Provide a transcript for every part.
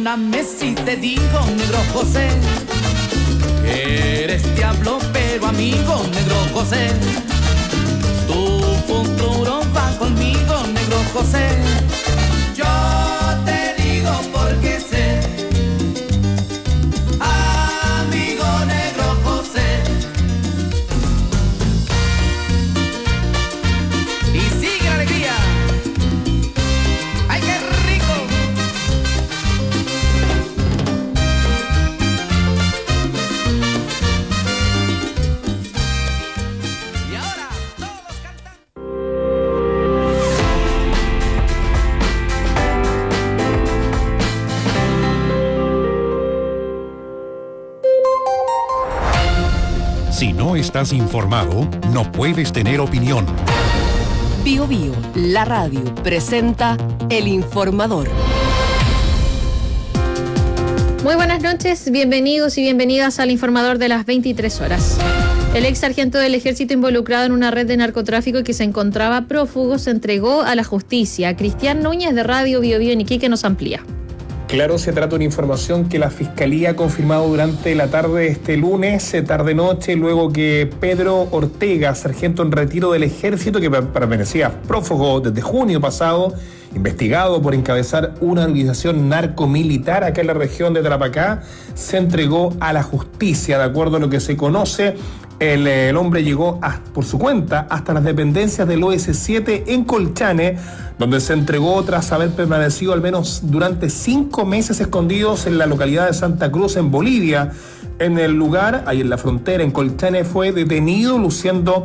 perdóname si te digo, negro José, que eres diablo pero amigo, negro José. Tu futuro va conmigo, negro José. Yo te digo porque sé, amigo negro José. Y sigue la alegría. ¡Ay, qué rico! Y ahora todos cantan. Si no estás informado, no puedes tener opinión. Bio Bio, la radio, presenta El Informador. Muy buenas noches, bienvenidos y bienvenidas al Informador de las 23 horas. El ex sargento del ejército involucrado en una red de narcotráfico que se encontraba prófugo se entregó a la justicia. Cristian Núñez de Radio Bio Bio en Iquique nos amplía. Claro, se trata de una información que la Fiscalía ha confirmado durante la tarde de este lunes, tarde-noche, luego que Pedro Ortega, sargento en retiro del ejército que permanecía prófugo desde junio pasado, investigado por encabezar una organización narcomilitar acá en la región de Tarapacá, se entregó a la justicia. De acuerdo a lo que se conoce, el hombre llegó por su cuenta hasta las dependencias del OS7 en Colchane, donde se entregó tras haber permanecido al menos durante 5 meses escondidos en la localidad de Santa Cruz, en Bolivia. En el lugar, ahí en la frontera, en Colchane, fue detenido luciendo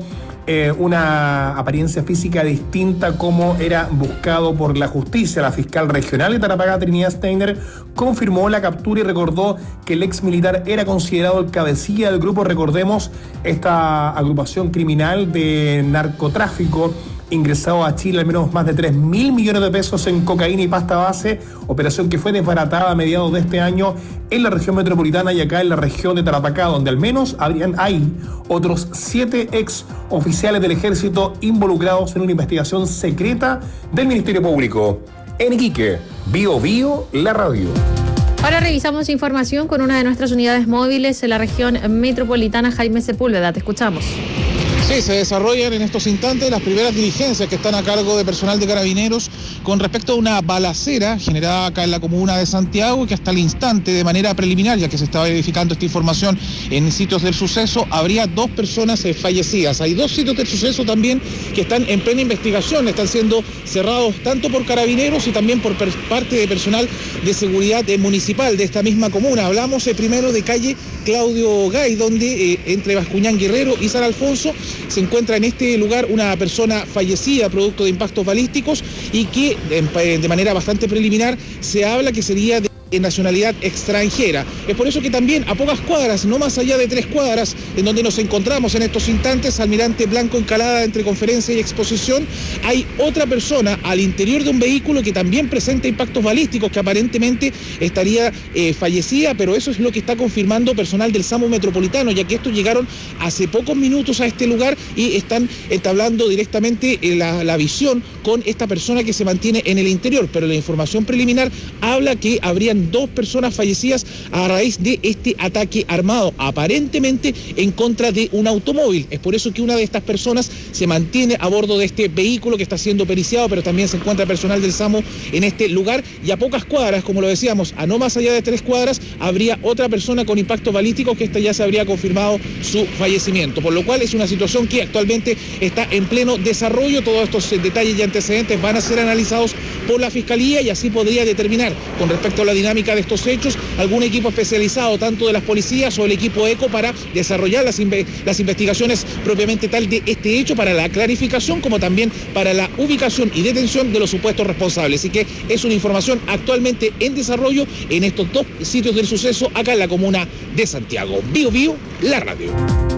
una apariencia física distinta como era buscado por la justicia. La fiscal regional de Tarapacá, Trinidad Steiner, confirmó la captura y recordó que el ex militar era considerado el cabecilla del grupo. Recordemos, esta agrupación criminal de narcotráfico ingresado a Chile al menos más de 3.000 millones de pesos en cocaína y pasta base, operación que fue desbaratada a mediados de este año en la región metropolitana y acá en la región de Tarapacá, donde al menos hay otros 7 ex oficiales del ejército involucrados en una investigación secreta del Ministerio Público. En Iquique, Bio Bio, la radio. Ahora revisamos información con una de nuestras unidades móviles en la región metropolitana, Jaime Sepúlveda. Te escuchamos. Sí, se desarrollan en estos instantes las primeras diligencias que están a cargo de personal de Carabineros con respecto a una balacera generada acá en la comuna de Santiago, que hasta el instante, de manera preliminar, ya que se está verificando esta información en sitios del suceso, habría 2 personas fallecidas. Hay 2 sitios del suceso también que están en plena investigación, están siendo cerrados tanto por Carabineros y también por parte de personal de seguridad municipal de esta misma comuna. Hablamos primero de calle Claudio Gay, donde entre Bascuñán Guerrero y San Alfonso se encuentra en este lugar una persona fallecida producto de impactos balísticos y que de manera bastante preliminar se habla que sería de nacionalidad extranjera. Es por eso que también a pocas cuadras, no más allá de 3 cuadras, en donde nos encontramos en estos instantes, Almirante Blanco Encalada, entre Conferencia y Exposición, hay otra persona al interior de un vehículo que también presenta impactos balísticos, que aparentemente estaría fallecida, pero eso es lo que está confirmando personal del SAMU Metropolitano, ya que estos llegaron hace pocos minutos a este lugar y están entablando directamente la visión con esta persona que se mantiene en el interior, pero la información preliminar habla que habrían 2 personas fallecidas a raíz de este ataque armado, aparentemente en contra de un automóvil. Es por eso que una de estas personas se mantiene a bordo de este vehículo que está siendo periciado, pero también se encuentra personal del SAMU en este lugar, y a pocas cuadras, como lo decíamos, a no más allá de 3 cuadras, habría otra persona con impactos balísticos que esta ya se habría confirmado su fallecimiento, por lo cual es una situación que actualmente está en pleno desarrollo. Todos estos detalles y antecedentes van a ser analizados por la Fiscalía y así podría determinar con respecto a la dinámica de estos hechos algún equipo especializado tanto de las policías o el equipo ECO para desarrollar las investigaciones propiamente tal de este hecho, para la clarificación como también para la ubicación y detención de los supuestos responsables. Así que es una información actualmente en desarrollo en estos 2 sitios del suceso acá en la comuna de Santiago. Bio Bio, la radio.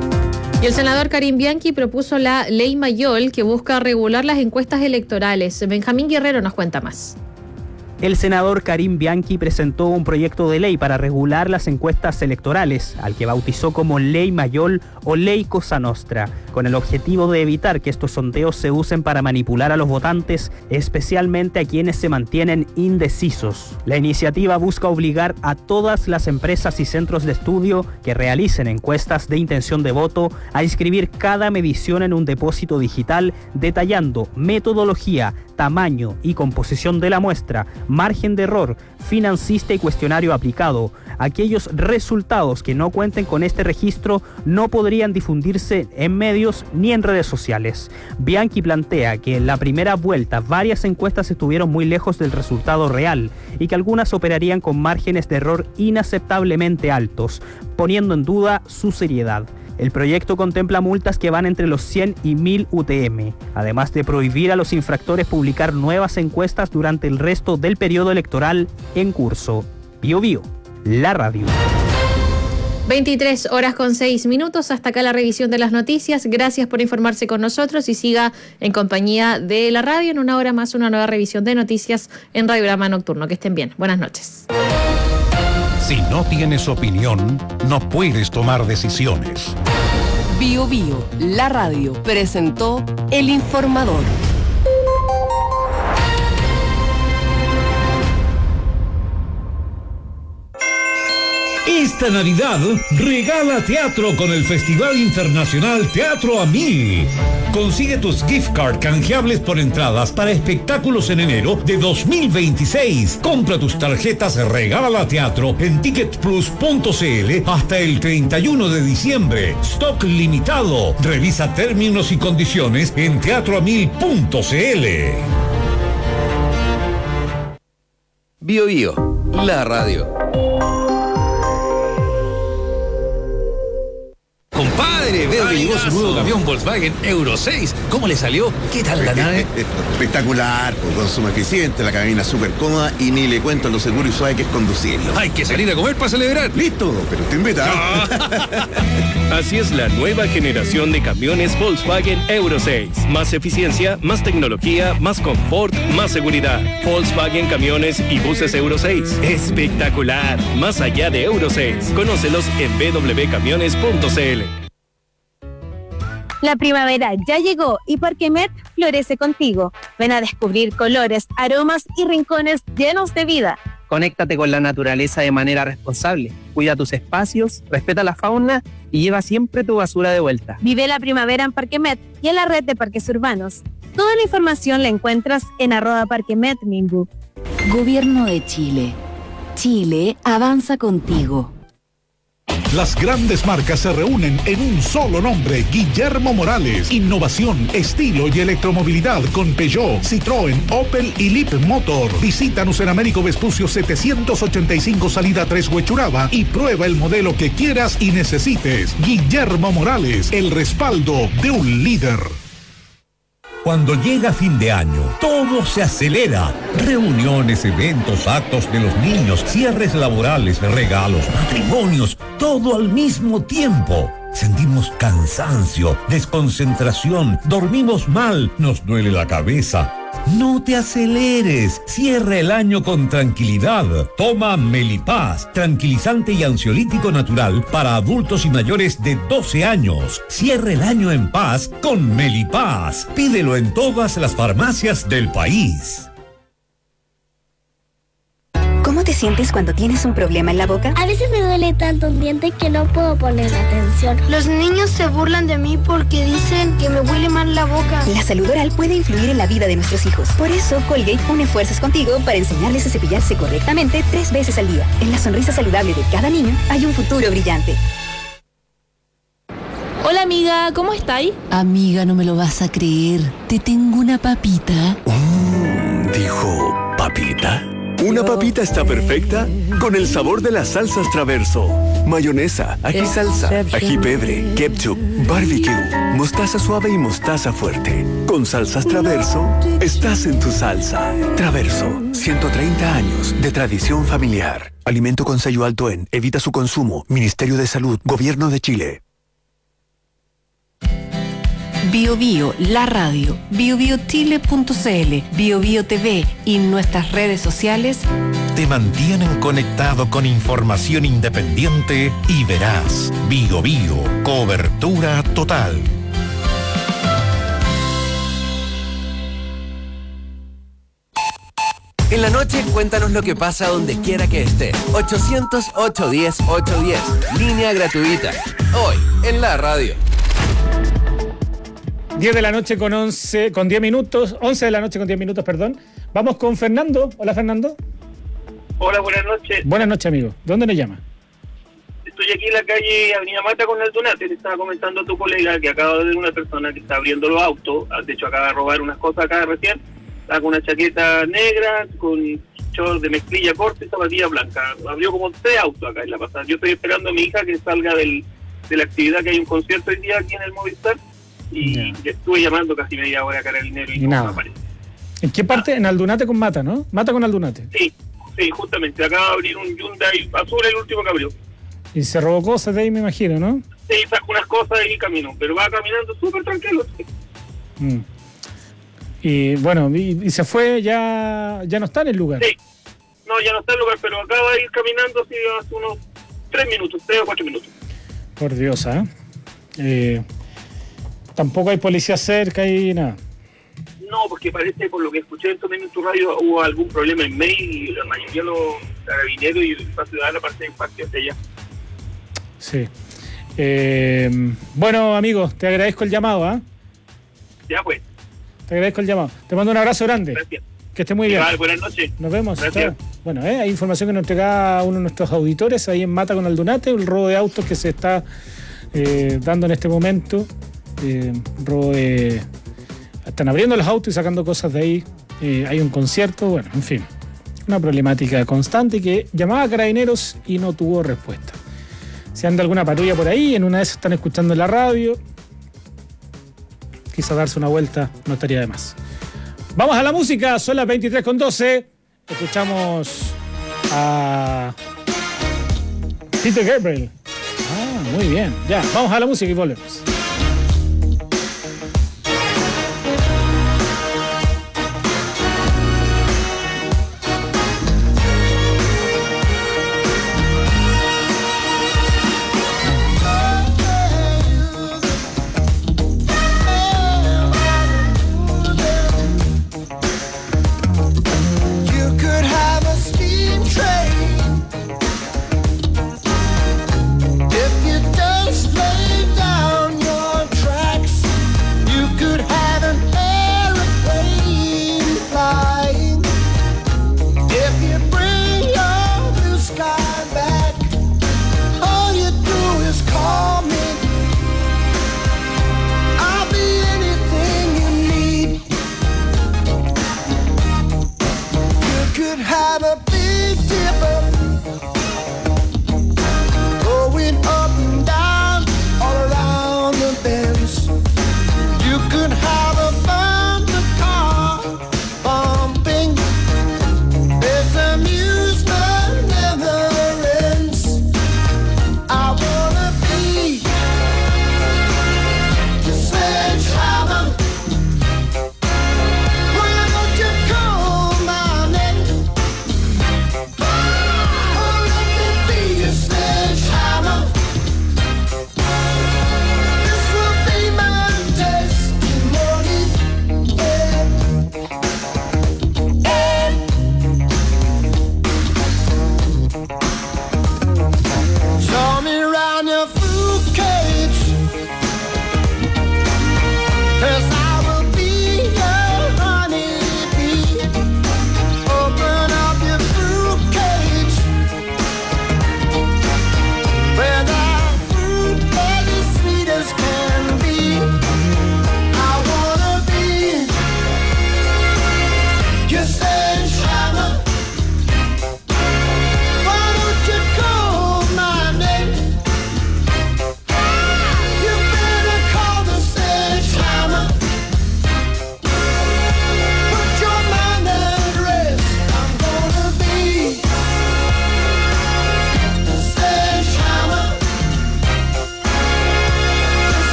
Y el senador Karim Bianchi propuso la ley Mayol, que busca regular las encuestas electorales. Benjamín Guerrero nos cuenta más. El senador Karim Bianchi presentó un proyecto de ley para regular las encuestas electorales, al que bautizó como Ley Mayol o Ley Cosa Nostra, con el objetivo de evitar que estos sondeos se usen para manipular a los votantes, especialmente a quienes se mantienen indecisos. La iniciativa busca obligar a todas las empresas y centros de estudio que realicen encuestas de intención de voto a inscribir cada medición en un depósito digital, detallando metodología, tamaño y composición de la muestra, margen de error, financista y cuestionario aplicado. Aquellos resultados que no cuenten con este registro no podrían difundirse en medios ni en redes sociales. Bianchi plantea que en la primera vuelta varias encuestas estuvieron muy lejos del resultado real y que algunas operarían con márgenes de error inaceptablemente altos, poniendo en duda su seriedad. El proyecto contempla multas que van entre los 100 y 1000 UTM, además de prohibir a los infractores publicar nuevas encuestas durante el resto del periodo electoral en curso. Bío Bío, la radio. 23:06. Hasta acá la revisión de las noticias. Gracias por informarse con nosotros y siga en compañía de la radio. En una hora más, una nueva revisión de noticias en Radiograma Nocturno. Que estén bien. Buenas noches. Si no tienes opinión, no puedes tomar decisiones. Bío Bío, la radio, presentó El Informador. Esta Navidad regala teatro con el Festival Internacional Teatro a 1000. Consigue tus gift card canjeables por entradas para espectáculos en enero de 2026. Compra tus tarjetas Regala Teatro en ticketplus.cl hasta el 31 de diciembre. Stock limitado. Revisa términos y condiciones en teatroamil.cl. Bío Bío, la radio. Compadre, veo que llegó su nuevo camión Volkswagen Euro 6. ¿Cómo le salió? ¿Qué tal la nave? Espectacular, pues, consumo eficiente, la cabina súper cómoda y ni le cuento lo seguro y suave que es conducirlo. Hay que salir a comer para celebrar. Listo, pero te invita. Así es la nueva generación de camiones Volkswagen Euro 6. Más eficiencia, más tecnología, más confort, más seguridad. Volkswagen Camiones y Buses Euro 6. Espectacular. Más allá de Euro 6. Conócelos en www.camiones.cl. La primavera ya llegó y Parquemet florece contigo. Ven a descubrir colores, aromas y rincones llenos de vida. Conéctate con la naturaleza de manera responsable. Cuida tus espacios, respeta la fauna y lleva siempre tu basura de vuelta. Vive la primavera en Parquemet y en la red de parques urbanos. Toda la información la encuentras en @parquemetminbu. Gobierno de Chile. Chile avanza contigo. Las grandes marcas se reúnen en un solo nombre, Guillermo Morales. Innovación, estilo y electromovilidad con Peugeot, Citroën, Opel y Lip Motor. Visítanos en Américo Vespucio 785 salida 3 Huechuraba y prueba el modelo que quieras y necesites. Guillermo Morales, el respaldo de un líder. Cuando llega fin de año, todo se acelera. Reuniones, eventos, actos de los niños, cierres laborales, regalos, matrimonios, todo al mismo tiempo. Sentimos cansancio, desconcentración, dormimos mal, nos duele la cabeza. No te aceleres, cierra el año con tranquilidad. Toma Melipaz, tranquilizante y ansiolítico natural para adultos y mayores de 12 años. Cierra el año en paz con Melipaz. Pídelo en todas las farmacias del país. ¿Cómo te sientes cuando tienes un problema en la boca? A veces me duele tanto un diente que no puedo poner atención. Los niños se burlan de mí porque dicen que me huele mal la boca. La salud oral puede influir en la vida de nuestros hijos. Por eso, Colgate une fuerzas contigo para enseñarles a cepillarse correctamente 3 veces al día. En la sonrisa saludable de cada niño hay un futuro brillante. Hola amiga, ¿cómo estáis? Amiga, no me lo vas a creer. Te tengo una papita. ¿Dijo papita? Una papita está perfecta con el sabor de las salsas Traverso. Mayonesa, ají salsa, ají pebre, ketchup, barbecue, mostaza suave y mostaza fuerte. Con salsas Traverso, estás en tu salsa. Traverso, 130 años de tradición familiar. Alimento con sello alto en. Evita su consumo. Ministerio de Salud. Gobierno de Chile. Bio Bio, la radio, biobiochile.cl, Bio Bio TV y nuestras redes sociales te mantienen conectado con información independiente y veraz. Bio Bio, cobertura total. En la noche, cuéntanos lo que pasa donde quiera que estés. 800-810-810. Línea gratuita. Hoy, en la radio. 10 de la noche con 10 minutos. 11 de la noche con 10 minutos, perdón. Vamos con Fernando. Hola, Fernando. Hola, buenas noches. Buenas noches, amigo. ¿Dónde nos llama? Estoy aquí en la calle Avenida Mata con Aldunate. Le estaba comentando a tu colega que acaba de ver una persona que está abriendo los autos. De hecho, acaba de robar unas cosas acá recién. Está con una chaqueta negra, con short de mezclilla corta y zapatilla blanca. Abrió como 3 autos acá en la pasada. Yo estoy esperando a mi hija que salga de la actividad, que hay un concierto hoy día aquí en el Movistar. Y estuve llamando casi media hora a Carabineros y no aparece. ¿En qué parte? En Aldunate con Mata, ¿no? Mata con Aldunate. Sí, justamente. Acaba de abrir un Hyundai azul, el último que abrió. Y se robó cosas de ahí, me imagino, ¿no? Sí, sacó unas cosas y caminó. Pero va caminando súper tranquilo. Y bueno, y se fue, ya no está en el lugar. Sí, no, ya no está en el lugar, pero acaba de ir caminando así hace unos 3 o 4 minutos. Por Dios, tampoco hay policía cerca y nada. No, porque parece, por lo que escuché también en tu radio, hubo algún problema en May y la mayoría de los carabineros y la ciudadana parte de parte hacia allá. Sí. Bueno, amigos, te agradezco el llamado, Ya pues. Te agradezco el llamado. Te mando un abrazo grande. Gracias. Que esté muy bien. Buenas noches. Nos vemos. Gracias. Bueno, hay información que nos entrega uno de nuestros auditores ahí en Mata con Aldunate, el robo de autos que se está dando en este momento. Están abriendo los autos y sacando cosas de ahí. Hay un concierto, bueno, en fin. Una problemática constante que llamaba a Carabineros y no tuvo respuesta. Si anda alguna patrulla por ahí, en una de esas están escuchando en la radio, quizá darse una vuelta no estaría de más. Vamos a la música, son las 23:12. Escuchamos a Peter Gabriel. Muy bien. Ya, vamos a la música y volvemos. If you just lay down your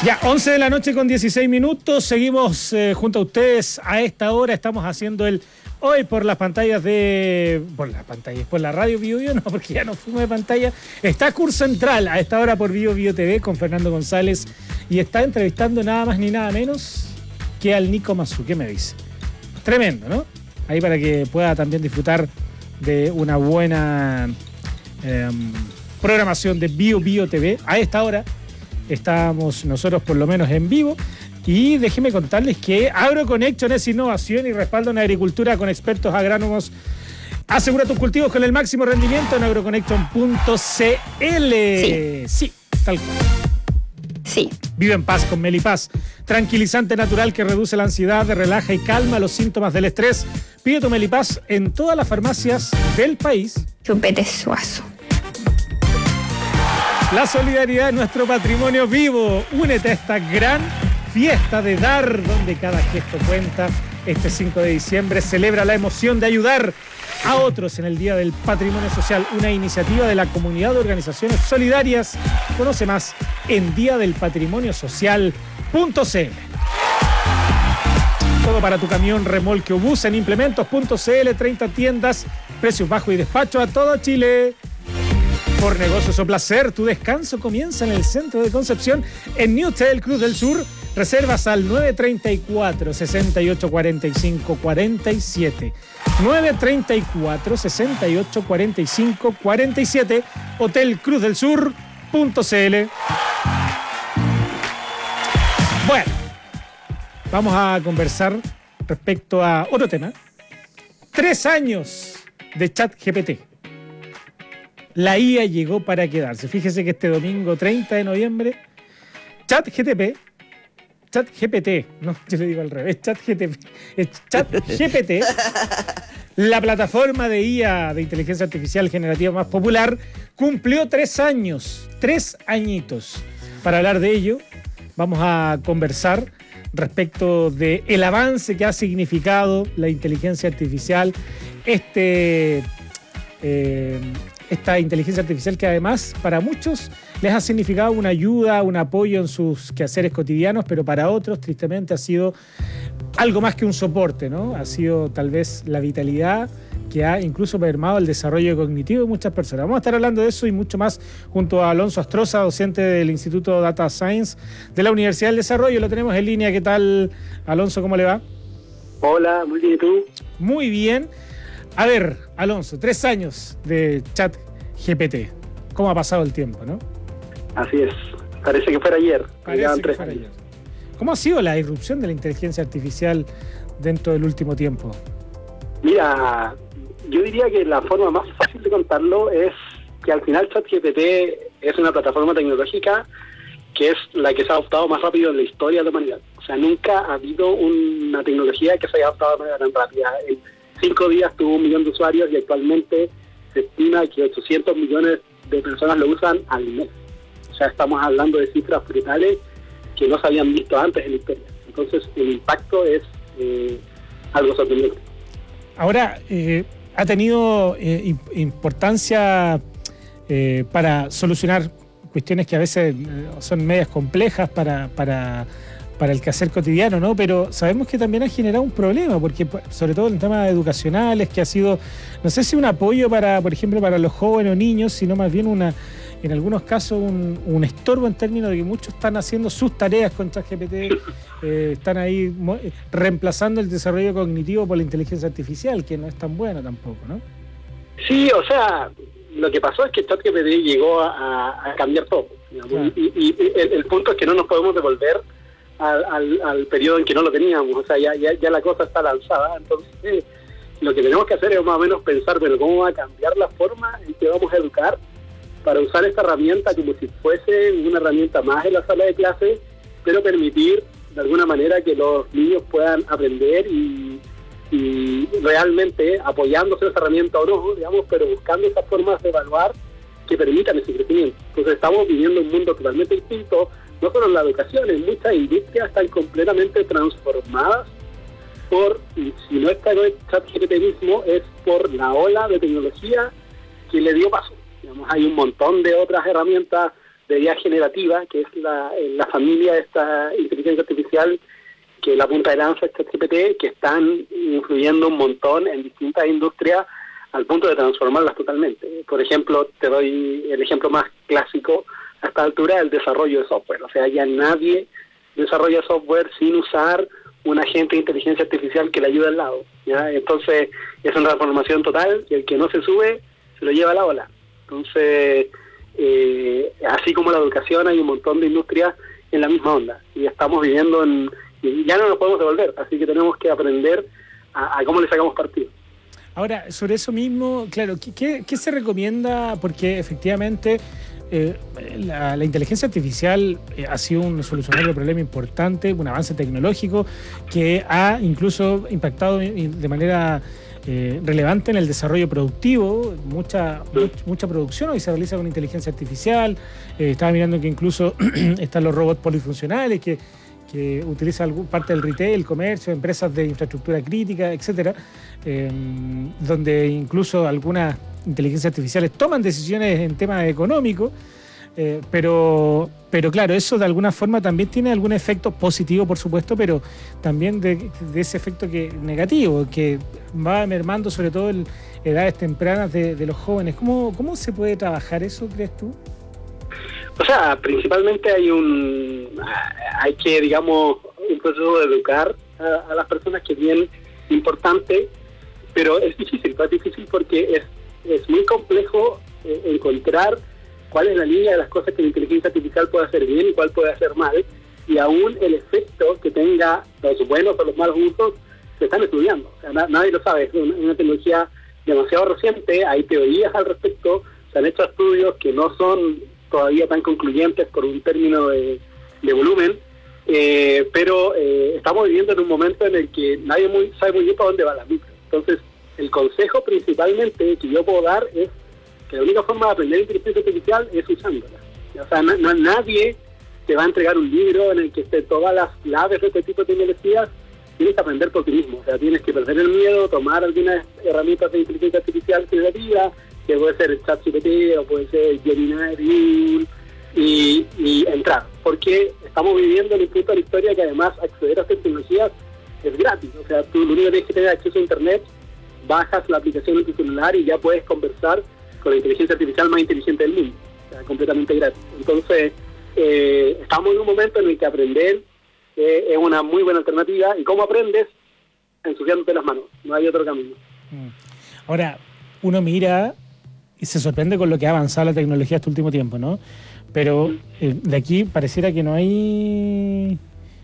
Ya, 11 de la noche con 16 minutos. Seguimos junto a ustedes a esta hora. Estamos haciendo el hoy por las pantallas por la radio Bio Bio, no, porque ya no fuimos de pantalla. Está Curso Central a esta hora por Bio Bio TV con Fernando González y está entrevistando nada más ni nada menos que al Nico Mazú. ¿Qué me dice? Tremendo, ¿no? Ahí para que pueda también disfrutar de una buena programación de Bio Bio TV. A esta hora estamos nosotros por lo menos en vivo. Y déjenme contarles que AgroConnection es innovación y respaldo en agricultura con expertos agrónomos. Asegura tus cultivos con el máximo rendimiento en agroconnection.cl. Sí, tal cual. Sí. Vive en paz con Melipaz. Tranquilizante natural que reduce la ansiedad, relaja y calma los síntomas del estrés. Pide tu Melipaz en todas las farmacias del país. Chupete Suazo. La solidaridad es nuestro patrimonio vivo. Únete a esta gran fiesta de dar, donde cada gesto cuenta. Este 5 de diciembre celebra la emoción de ayudar a otros en el Día del Patrimonio Social, una iniciativa de la Comunidad de Organizaciones Solidarias. Conoce más en diadelpatrimoniosocial.cl. Todo para tu camión, remolque o bus en implementos.cl. 30 tiendas, precios bajos y despacho a todo Chile. Por negocios o placer, tu descanso comienza en el centro de Concepción en New Hotel Cruz del Sur. Reservas al 934-6845-47. 934-6845-47. hotelcruzdelsur.cl. Bueno, vamos a conversar respecto a otro tema. 3 años de ChatGPT. La IA llegó para quedarse. Fíjese que este domingo 30 de noviembre, ChatGPT, no, yo le digo al revés, ChatGPT, la plataforma de IA de inteligencia artificial generativa más popular, cumplió 3 años, 3 añitos. Para hablar de ello, vamos a conversar respecto del avance que ha significado la inteligencia artificial, esta inteligencia artificial que además para muchos les ha significado una ayuda, un apoyo en sus quehaceres cotidianos, pero para otros tristemente ha sido algo más que un soporte, ¿no? Ha sido tal vez la vitalidad que ha incluso mermado el desarrollo cognitivo de muchas personas. Vamos a estar hablando de eso y mucho más junto a Alonso Astroza, docente del Instituto Data Science de la Universidad del Desarrollo. Lo tenemos en línea. ¿Qué tal, Alonso? ¿Cómo le va? Hola, muy bien. ¿Y tú? Muy bien. A ver, Alonso, 3 años de ChatGPT. ¿Cómo ha pasado el tiempo, no? Así es. Parece que fuera ayer. Parece que fuera ayer. ¿Cómo ha sido la irrupción de la inteligencia artificial dentro del último tiempo? Mira, yo diría que la forma más fácil de contarlo es que al final ChatGPT es una plataforma tecnológica que es la que se ha adoptado más rápido en la historia de la humanidad. O sea, nunca ha habido una tecnología que se haya adoptado de manera tan rápida. En 5 días tuvo 1 millón de usuarios y actualmente se estima que 800 millones de personas lo usan al mes. O sea, estamos hablando de cifras brutales que no se habían visto antes en la historia. Entonces, el impacto es algo sorprendente. Ahora, ha tenido importancia para solucionar cuestiones que a veces son medias complejas para el quehacer cotidiano, ¿no? Pero sabemos que también ha generado un problema, porque sobre todo en temas educacionales, que ha sido, no sé si un apoyo para, por ejemplo, para los jóvenes o niños, sino más bien en algunos casos un estorbo en términos de que muchos están haciendo sus tareas con ChatGPT, están ahí reemplazando el desarrollo cognitivo por la inteligencia artificial, que no es tan buena tampoco, ¿no? Sí, o sea, lo que pasó es que ChatGPT llegó a cambiar todo, digamos, claro. y el punto es que no nos podemos devolver al periodo en que no lo teníamos. O sea, ya la cosa está lanzada. Entonces, lo que tenemos que hacer es más o menos pensar, bueno, cómo va a cambiar la forma en que vamos a educar para usar esta herramienta como si fuese una herramienta más en la sala de clase, pero permitir de alguna manera que los niños puedan aprender y realmente apoyándose en esa herramienta o no, digamos, pero buscando esas formas de evaluar que permitan ese crecimiento. Entonces estamos viviendo un mundo totalmente distinto, no solo en la educación, en muchas industrias están completamente transformadas por, y si no está el ChatGPT mismo, es por la ola de tecnología que le dio paso. Digamos, hay un montón de otras herramientas de IA generativa, que es la familia de esta inteligencia artificial, que la punta de lanza es ChatGPT, que están influyendo un montón en distintas industrias al punto de transformarlas totalmente. Por ejemplo, te doy el ejemplo más clásico a esta altura, el desarrollo de software. O sea, ya nadie desarrolla software sin usar un agente de inteligencia artificial que le ayude al lado, ¿ya? Entonces, es una transformación total y el que no se sube se lo lleva a la ola. Entonces, así como la educación, hay un montón de industrias en la misma onda. Y estamos viviendo y ya no nos podemos devolver, así que tenemos que aprender a cómo le sacamos partido. Ahora, sobre eso mismo, claro, ¿qué se recomienda? Porque efectivamente la inteligencia artificial ha sido un solucionador de problema importante, un avance tecnológico que ha incluso impactado de manera relevante en el desarrollo productivo. Mucha producción hoy se realiza con inteligencia artificial. Estaba mirando que incluso están los robots polifuncionales que utilizan parte del retail, comercio, empresas de infraestructura crítica, etcétera, donde incluso algunas inteligencias artificiales toman decisiones en temas económicos, pero claro, eso de alguna forma también tiene algún efecto positivo, por supuesto, pero también de ese efecto negativo, que va mermando sobre todo en edades tempranas de los jóvenes. ¿Cómo se puede trabajar eso, crees tú? O sea, principalmente hay que, digamos, un proceso de educar a las personas, que es bien importante, pero es difícil porque es muy complejo encontrar cuál es la línea de las cosas que la inteligencia artificial puede hacer bien y cuál puede hacer mal, y aún el efecto que tenga los buenos o los malos usos se están estudiando. O sea, nadie lo sabe, es una tecnología demasiado reciente, hay teorías al respecto, se han hecho estudios que no son todavía tan concluyentes por un término de volumen, pero estamos viviendo en un momento en el que nadie sabe muy bien para dónde va la micro. Entonces, el consejo principalmente que yo puedo dar es que la única forma de aprender inteligencia artificial es usándola. O sea, nadie te va a entregar un libro en el que esté todas las claves de este tipo de tecnologías. Tienes que aprender por ti mismo. O sea, tienes que perder el miedo, tomar algunas herramientas de inteligencia artificial generativa, que puede ser ChatGPT o puede ser Gemini, y entrar. Porque estamos viviendo en un punto de la historia que además acceder a estas tecnologías es gratis. O sea, tú lo único que tienes que tener acceso a Internet, bajas la aplicación en tu celular y ya puedes conversar con la inteligencia artificial más inteligente del mundo. O sea, completamente gratis. Entonces, estamos en un momento en el que aprender es una muy buena alternativa. ¿Y cómo aprendes? Ensuciándote las manos. No hay otro camino. Ahora, uno mira y se sorprende con lo que ha avanzado la tecnología este último tiempo, ¿no? Pero de aquí pareciera que no hay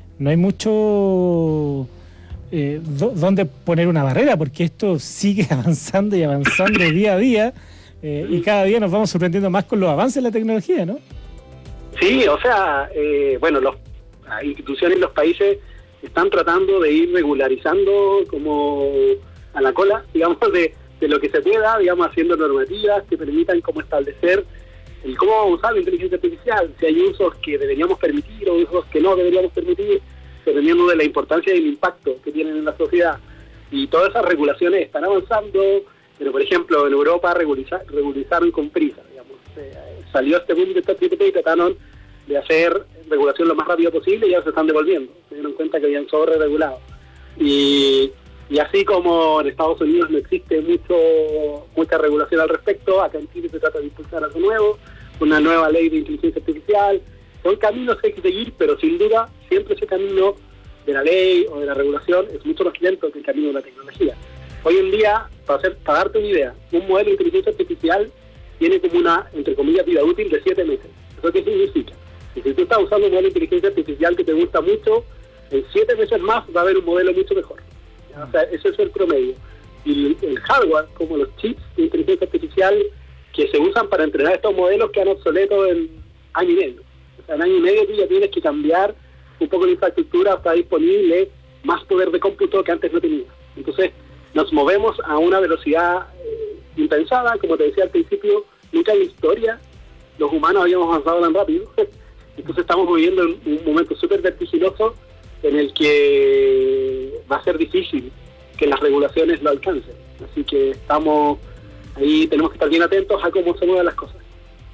mucho dónde poner una barrera, porque esto sigue avanzando y avanzando día a día, y cada día nos vamos sorprendiendo más con los avances de la tecnología, ¿no? Sí, o sea, las instituciones y los países están tratando de ir regularizando como a la cola, digamos, de lo que se pueda, digamos, haciendo normativas que permitan cómo establecer el cómo vamos a usar la inteligencia artificial, si hay usos que deberíamos permitir o usos que no deberíamos permitir, dependiendo de la importancia y el impacto que tienen en la sociedad. Y todas esas regulaciones están avanzando, pero por ejemplo en Europa regularizaron con prisa, digamos. Salió este boom de ChatGPT y trataron de hacer regulación lo más rápido posible y ya se están devolviendo. Se dieron cuenta que habían sobre-regulado. Y así como en Estados Unidos no existe mucha regulación al respecto, acá en Chile se trata de impulsar algo nuevo, una nueva ley de inteligencia artificial. Son caminos que hay que seguir, pero sin duda siempre ese camino de la ley o de la regulación es mucho más lento que el camino de la tecnología. Hoy en día, para darte una idea, un modelo de inteligencia artificial tiene como una, entre comillas, vida útil de 7 meses. ¿Eso qué significa? Que si tú estás usando un modelo de inteligencia artificial que te gusta mucho, en 7 meses más va a haber un modelo mucho mejor. O sea, ese es el promedio. Y el hardware, como los chips de inteligencia artificial que se usan para entrenar estos modelos, quedan obsoletos en año y medio. O sea, en año y medio tú ya tienes que cambiar un poco la infraestructura, está disponible más poder de cómputo que antes no tenía. Entonces, nos movemos a una velocidad impensada, como te decía al principio, nunca en la historia los humanos habíamos avanzado tan rápido. Entonces estamos viviendo en un momento súper vertiginoso en el que va a ser difícil que las regulaciones lo alcancen. Así que estamos ahí, tenemos que estar bien atentos a cómo se mueven las cosas.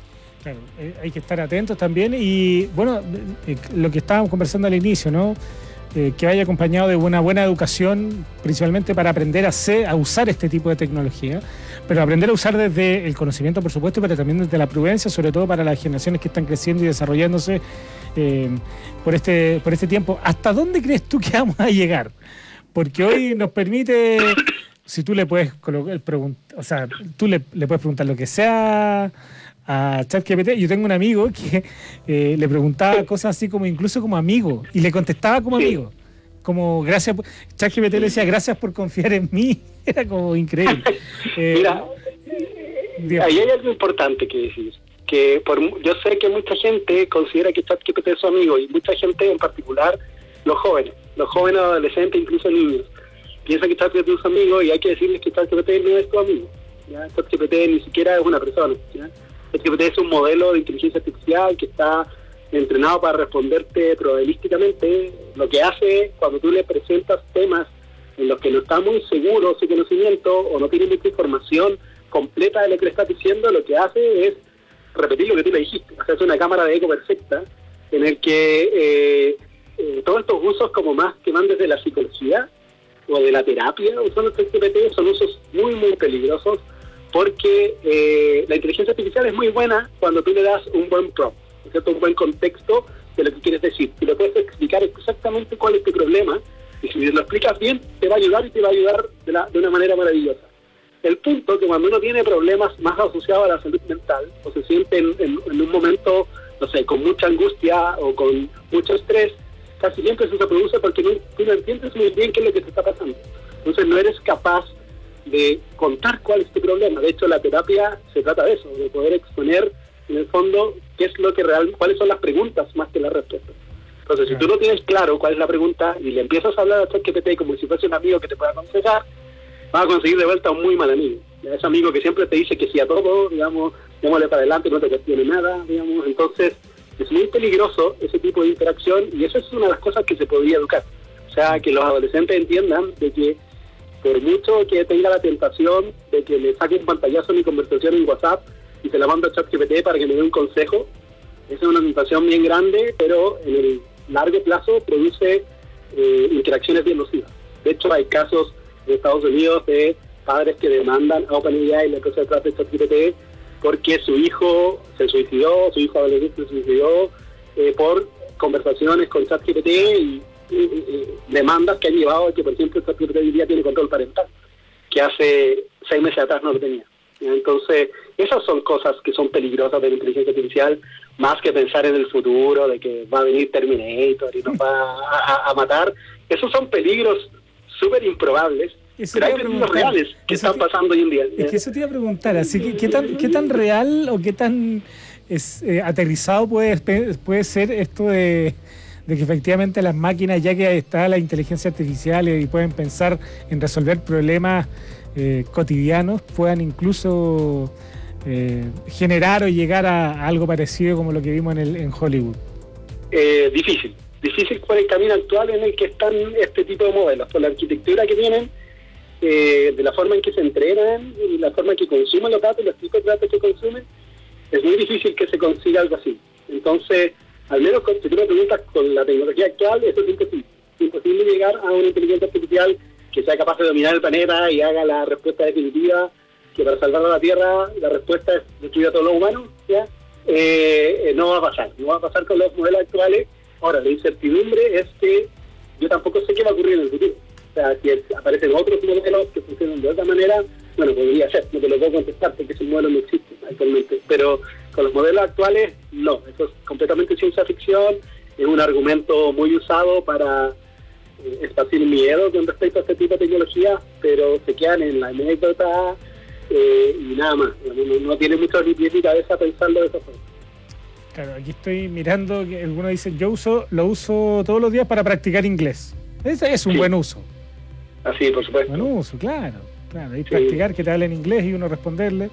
Claro, hay que estar atentos también y bueno, lo que estábamos conversando al inicio, ¿no? Que vaya acompañado de una buena educación, principalmente para aprender a usar este tipo de tecnología, pero aprender a usar desde el conocimiento, por supuesto, pero también desde la prudencia, sobre todo para las generaciones que están creciendo y desarrollándose por este tiempo. ¿Hasta dónde crees tú que vamos a llegar? Porque hoy nos permite, si tú le puedes preguntar, o sea, tú le puedes preguntar lo que sea a ChatGPT. Yo tengo un amigo que le preguntaba cosas así como incluso como amigo y le contestaba como amigo, como gracias. ChatGPT le decía gracias por confiar en mí. Era como increíble. Mira, ahí hay algo importante que decir, que yo sé que mucha gente considera que ChatGPT es su amigo y mucha gente, en particular los jóvenes adolescentes, incluso niños, piensan que ChatGPT es su amigo y hay que decirles que ChatGPT no es tu amigo, ¿ya? ChatGPT ni siquiera es una persona, ¿ya? ChatGPT es un modelo de inteligencia artificial que está entrenado para responderte probabilísticamente. Lo que hace cuando tú le presentas temas en los que no está muy seguro su conocimiento o no tiene mucha información completa de lo que le estás diciendo, lo que hace es repetir lo que tú le dijiste. O sea, es una cámara de eco perfecta en el que todos estos usos como más que van desde la psicología o de la terapia usando ChatGPT son usos muy, muy peligrosos porque la inteligencia artificial es muy buena cuando tú le das un buen prompt, ¿cierto? Un buen contexto de lo que quieres decir. Y le puedes explicar exactamente cuál es tu problema y si lo explicas bien, te va a ayudar y te va a ayudar de una manera maravillosa. El punto es que cuando uno tiene problemas más asociados a la salud mental o se siente en un momento, no sé, con mucha angustia o con mucho estrés, casi siempre eso se produce porque tú no entiendes muy bien qué es lo que te está pasando. Entonces no eres capaz de contar cuál es tu problema. De hecho, la terapia se trata de eso, de poder exponer en el fondo qué es lo que cuáles son las preguntas más que las respuestas. Entonces, si tú no tienes claro cuál es la pregunta y le empiezas a hablar a ChatGPT como si fuese un amigo que te pueda aconsejar, vas a conseguir de vuelta un muy mal amigo. Ese amigo que siempre te dice que sí a todo, digamos, démosle para adelante, no te cuestione nada, digamos. Entonces, es muy peligroso ese tipo de interacción y eso es una de las cosas que se podría educar. O sea, que los adolescentes entiendan de que por mucho que tenga la tentación de que le saque un pantallazo a mi conversación en WhatsApp y se la mando a ChatGPT para que me dé un consejo, esa es una tentación bien grande, pero en el largo plazo produce interacciones bien nocivas. De hecho, hay casos en Estados Unidos de padres que demandan a OpenAI y la cosa detrás de ChatGPT porque su hijo se suicidó, su hijo adolescente se suicidó por conversaciones con ChatGPT y demandas que han llevado a que, por ejemplo, ChatGPT hoy día tiene control parental, que hace 6 meses atrás no lo tenía. Entonces, esas son cosas que son peligrosas de la inteligencia artificial, más que pensar en el futuro, de que va a venir Terminator y nos va a matar. Esos son peligros súper improbables, pero hay peligros reales que están pasando hoy en día. Es que eso te iba a preguntar, así que ¿qué tan real o qué tan aterrizado puede ser esto de que efectivamente las máquinas, ya que está la inteligencia artificial y pueden pensar en resolver problemas cotidianos, puedan incluso generar o llegar a algo parecido como lo que vimos en Hollywood? Difícil por el camino actual en el que están este tipo de modelos, por la arquitectura que tienen, de la forma en que se entrenan y la forma en que consumen los datos, los tipos de datos que consumen. Es muy difícil que se consiga algo así. Entonces, al menos si tú me preguntas con la tecnología actual, eso es imposible. Es imposible llegar a una inteligencia artificial que sea capaz de dominar el planeta y haga la respuesta definitiva, que para salvar a la Tierra la respuesta es destruir a todos los humanos, ¿ya? No va a pasar con los modelos actuales. Ahora, la incertidumbre es que yo tampoco sé qué va a ocurrir en el futuro. O sea, si aparecen otros modelos que funcionan de otra manera, bueno, podría ser, no te lo puedo contestar porque ese modelo no existe actualmente, pero con los modelos actuales, no, eso es completamente ciencia ficción, es un argumento muy usado para esparcir miedo con respecto a este tipo de tecnología, pero se quedan en la anécdota y nada más, no tiene mucho ni pie ni cabeza pensarlo de esa forma. Claro, aquí estoy mirando que algunos dicen, yo lo uso todos los días para practicar inglés. Ese es un buen uso. Así, por supuesto. Buen uso, claro. Y practicar que te hablen inglés y uno responderle.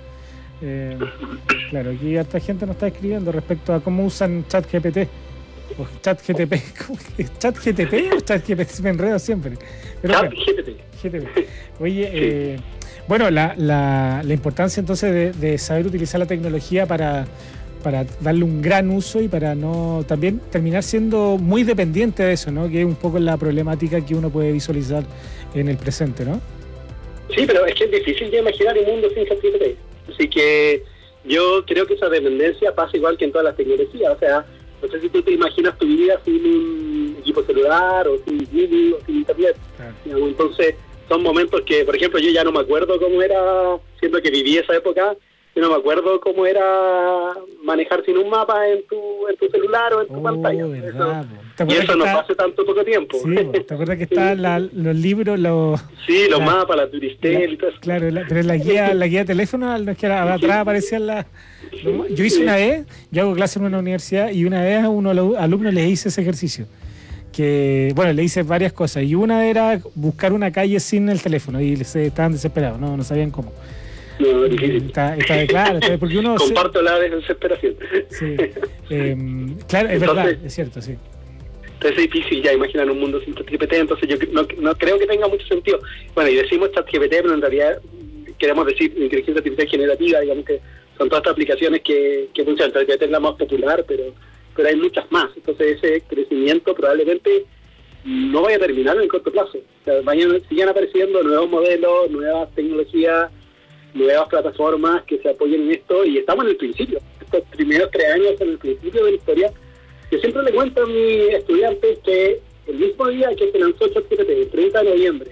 Claro, aquí harta gente nos está escribiendo respecto a cómo usan ChatGPT o ChatGTP. ¿ChatGTP o ChatGPT? Me enredo siempre. ChatGPT. Oye, bueno, la importancia entonces de saber utilizar la tecnología para darle un gran uso y para no también terminar siendo muy dependiente de eso, ¿no? Que es un poco la problemática que uno puede visualizar en el presente, ¿no? Sí, pero es que es difícil de imaginar un mundo sin ChatGPT. Así que yo creo que esa dependencia pasa igual que en todas las tecnologías. O sea, no sé si tú te imaginas tu vida sin un equipo celular o sin Google o sin Internet. Claro. Entonces, son momentos que, por ejemplo, yo ya no me acuerdo cómo era, siendo que viví esa época, yo no me acuerdo cómo era manejar sin un mapa en tu celular o en tu pantalla. Verdad, y eso no hace tanto poco tiempo. Sí, ¿te acuerdas que estaban los libros, los mapas, la Turistel y todo eso? Claro, pero la guía de teléfono, no es que atrás aparecían las... Yo hice una vez, yo hago clases en una universidad y una vez a uno de los alumnos les hice ese ejercicio. Que, bueno, le hice varias cosas y una era buscar una calle sin el teléfono y estaban desesperados, no sabían cómo. No, difícil. Está claro, porque uno... Comparto la desesperación. Sí. Claro, es verdad, es cierto, sí. Entonces es difícil ya imaginar un mundo sin ChatGPT, entonces yo no creo que tenga mucho sentido. Bueno, y decimos ChatGPT, pero en realidad queremos decir inteligencia artificial generativa, digamos que son todas estas aplicaciones que funcionan. ChatGPT es la más popular, pero hay muchas más. Entonces ese crecimiento probablemente no vaya a terminar en el corto plazo. O sea, sigan apareciendo nuevos modelos, nuevas tecnologías, nuevas plataformas que se apoyen en esto, y estamos en el principio. Estos primeros 3 años en el principio de la historia. Yo siempre le cuento a mis estudiantes que el mismo día que se lanzó ChatGPT, el 30 de noviembre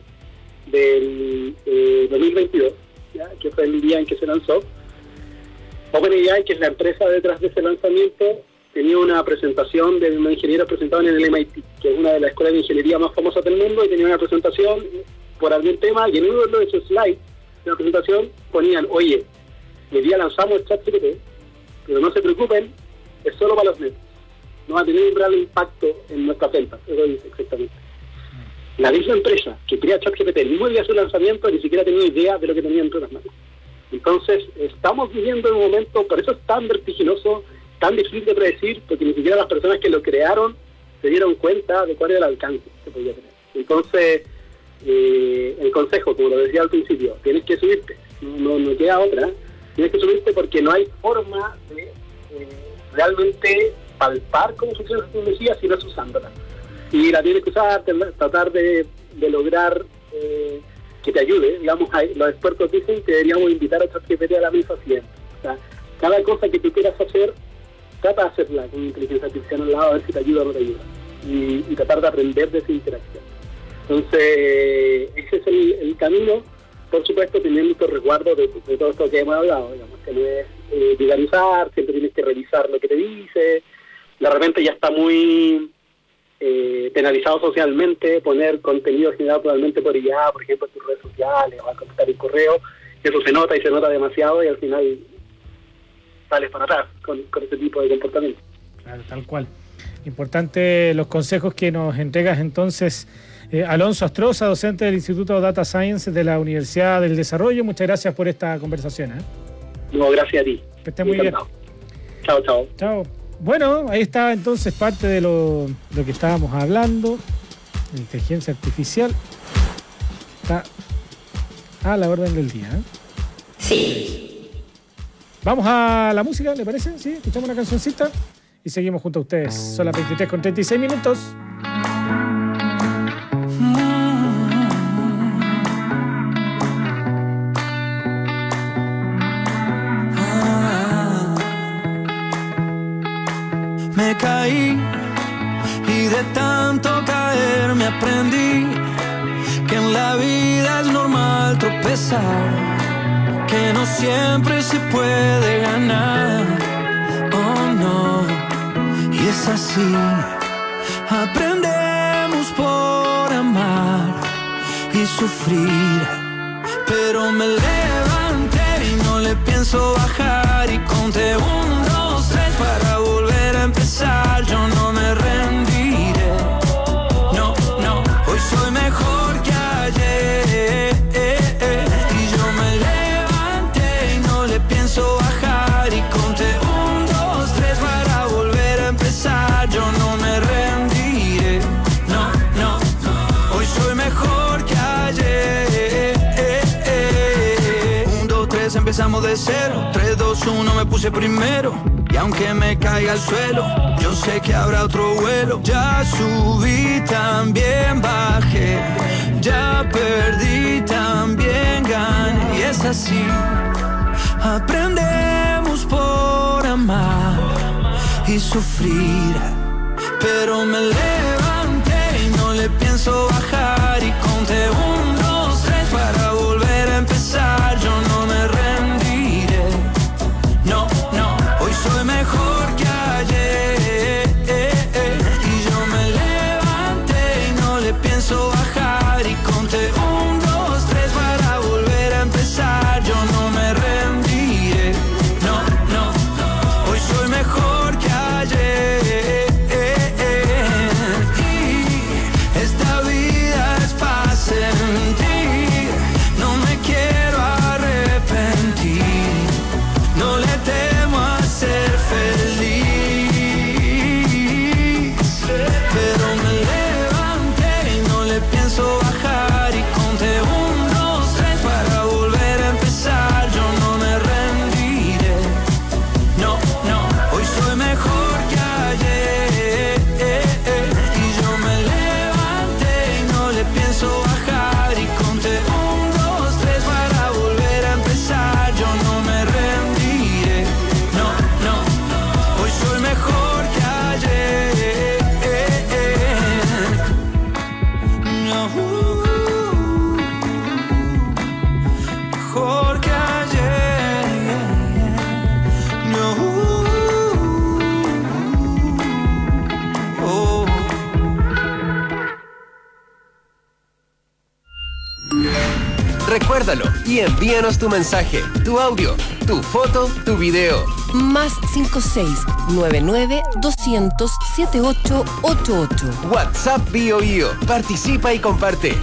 del 2022, ¿ya? Que fue el día en que se lanzó, OpenAI, que es la empresa detrás de ese lanzamiento, tenía una presentación de unos ingenieros presentados en el MIT, que es una de las escuelas de ingeniería más famosas del mundo, y tenía una presentación por algún tema, y en uno de sus slides de la presentación ponían: oye, hoy día lanzamos ChatGPT, pero no se preocupen, es solo para los netos, no va a tener un gran impacto en nuestras ventas. Eso dice exactamente. La misma empresa que crea ChatGPT el mismo día de su lanzamiento ni siquiera tenía idea de lo que tenía entre las manos. Entonces estamos viviendo en un momento, por eso es tan vertiginoso, tan difícil de predecir, porque ni siquiera las personas que lo crearon se dieron cuenta de cuál era el alcance que podía tener. Entonces, el consejo, como lo decía al principio, tienes que subirte, no queda otra, tienes que subirte porque no hay forma de realmente palpar cómo funciona esa tecnología si no es usándola. Y la tienes que usar, tratar de lograr que te ayude. Digamos, los expertos dicen que deberíamos invitar a ChatGPT a la mesa siempre. O sea, cada cosa que tú quieras hacer, trata de hacerla con inteligencia artificial al lado, a ver si te ayuda o no te ayuda. Y tratar de aprender de esa interacción. Entonces, ese es el camino, por supuesto, teniendo estos resguardos de todo esto que hemos hablado. Digamos, que no es viralizar, siempre tienes que revisar lo que te dice. De repente ya está muy penalizado socialmente poner contenido generado totalmente por IA, por ejemplo, en tus redes sociales, o al contestar el correo. Eso se nota y se nota demasiado, y al final sales para atrás con ese tipo de comportamiento. Claro, tal cual. Importante los consejos que nos entregas entonces, Alonso Astroza, docente del Instituto Data Science de la Universidad del Desarrollo. Muchas gracias por esta conversación. No, gracias a ti. Que esté muy bien. Chao, chao. Chao. Bueno, ahí está entonces parte de lo que estábamos hablando. La inteligencia artificial está a la orden del día. Sí. Vamos a la música, ¿le parece? Sí, escuchamos una cancioncita y seguimos junto a ustedes. Son las 23:36. Me caí y de tanto caer me aprendí que en la vida es normal tropezar, que no siempre se puede ganar, oh no, y es así, aprendemos por amar y sufrir, pero me levanté y no le pienso bajar y conté 1, 2, 3 para volver a empezar, yo no me rendiré, no, no, hoy soy mejor que ayer, y yo me levanté y no le pienso bajar y conté 1, 2, 3 para volver a empezar, yo no me rendiré, no, no, hoy soy mejor que ayer, 1, 2, 3 empezamos de cero, 3, 2, 1 me puse primero. Y aunque me caiga al suelo, yo sé que habrá otro vuelo. Ya subí, también bajé. Ya perdí, también gané. Y es así, aprendemos por amar y sufrir. Pero me levanté y no le pienso bajar. Y conté 1, 2, 3 para volver a empezar. Yo no me rendiré, no, no. Hoy soy mejor que ayer. Y yo me levanté y no le pienso bajar. Y conté 1, 2, 3 para volver a empezar. Yo no me rendiré, no, no. Hoy soy mejor que ayer. No me quiero arrepentir, no le temo a ser feliz. Pero me levanté y no le pienso bajar. Y conté 1, 2, 3 para volver a empezar. Yo no me rendiré, no, no. Hoy soy mejor que ayer. Y yo me levanté y no le pienso bajar. Y conté 1, 2, 3 para volver a empezar. Yo no me rendiré, no, no. Hoy soy mejor que ayer. No, mejor que ayer. No, oh. Recuérdalo y envíanos tu mensaje, tu audio, tu foto, tu video. Más 56-99-200-7888. WhatsApp BioBio. Participa y comparte.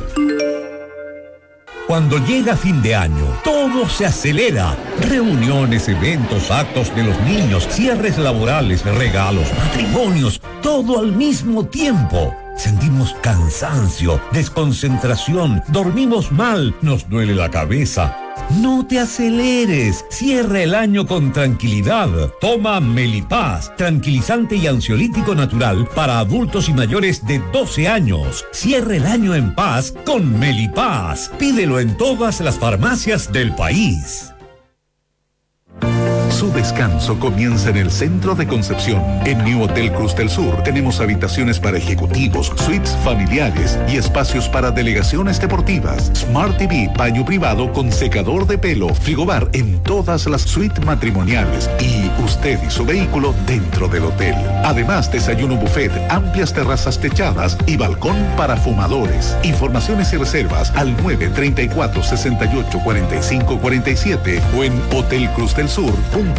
Cuando llega fin de año, todo se acelera. Reuniones, eventos, actos de los niños, cierres laborales, regalos, matrimonios, todo al mismo tiempo. Sentimos cansancio, desconcentración, dormimos mal, nos duele la cabeza. No te aceleres, cierra el año con tranquilidad. Toma Melipaz, tranquilizante y ansiolítico natural para adultos y mayores de 12 años. Cierra el año en paz con Melipaz. Pídelo en todas las farmacias del país. Su descanso comienza en el centro de Concepción. En New Hotel Cruz del Sur tenemos habitaciones para ejecutivos, suites familiares y espacios para delegaciones deportivas. Smart TV, baño privado con secador de pelo, frigobar en todas las suites matrimoniales y usted y su vehículo dentro del hotel. Además, desayuno buffet, amplias terrazas techadas y balcón para fumadores. Informaciones y reservas al 934-684547 o en hotelcruzdelsur.cl.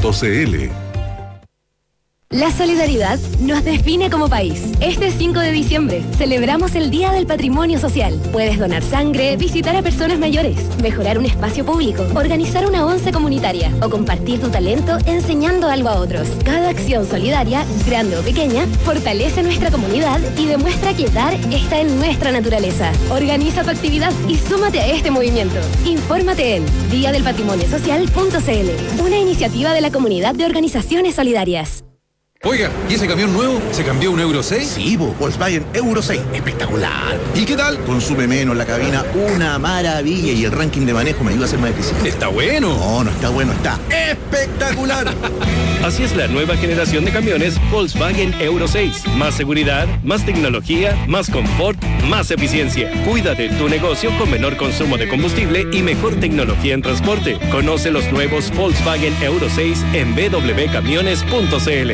La solidaridad nos define como país. Este 5 de diciembre celebramos el Día del Patrimonio Social. Puedes donar sangre, visitar a personas mayores, mejorar un espacio público, organizar una once comunitaria o compartir tu talento enseñando algo a otros. Cada acción solidaria, grande o pequeña, fortalece nuestra comunidad y demuestra que dar está en nuestra naturaleza. Organiza tu actividad y súmate a este movimiento. Infórmate en diadelpatrimoniosocial.cl, una iniciativa de la Comunidad de Organizaciones Solidarias. Oiga, ¿y ese camión nuevo se cambió a un Euro 6? Sí, Volkswagen Euro 6. Espectacular. ¿Y qué tal? Consume menos la cabina, una maravilla. Y el ranking de manejo me ayuda a ser más eficiente. ¿Está bueno? No, no está bueno, está espectacular. Así es la nueva generación de camiones Volkswagen Euro 6. Más seguridad, más tecnología, más confort, más eficiencia. Cuida de tu negocio con menor consumo de combustible y mejor tecnología en transporte. Conoce los nuevos Volkswagen Euro 6 en www.camiones.cl.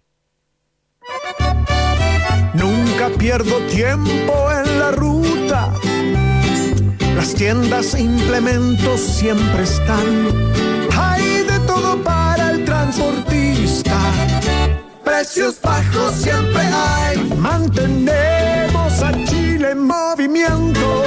Nunca pierdo tiempo en la ruta. Las tiendas e implementos siempre están. Hay de todo para el transportista. Precios bajos siempre hay. Mantenemos a Chile en movimiento.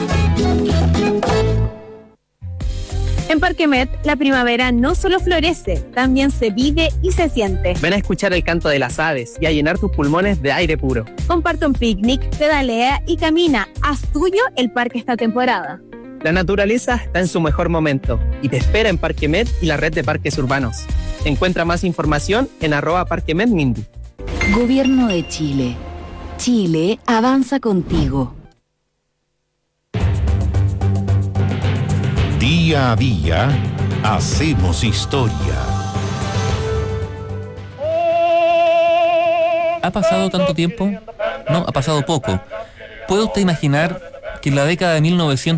En Parquemet, la primavera no solo florece, también se vive y se siente. Ven a escuchar el canto de las aves y a llenar tus pulmones de aire puro. Comparte un picnic, pedalea y camina. Haz tuyo el parque esta temporada. La naturaleza está en su mejor momento y te espera en Parquemet y la red de parques urbanos. Encuentra más información en @parquemedmindy. Gobierno de Chile. Chile avanza contigo. Día a día hacemos historia. ¿Ha pasado tanto tiempo? No, ha pasado poco. ¿Puede usted imaginar que en la década de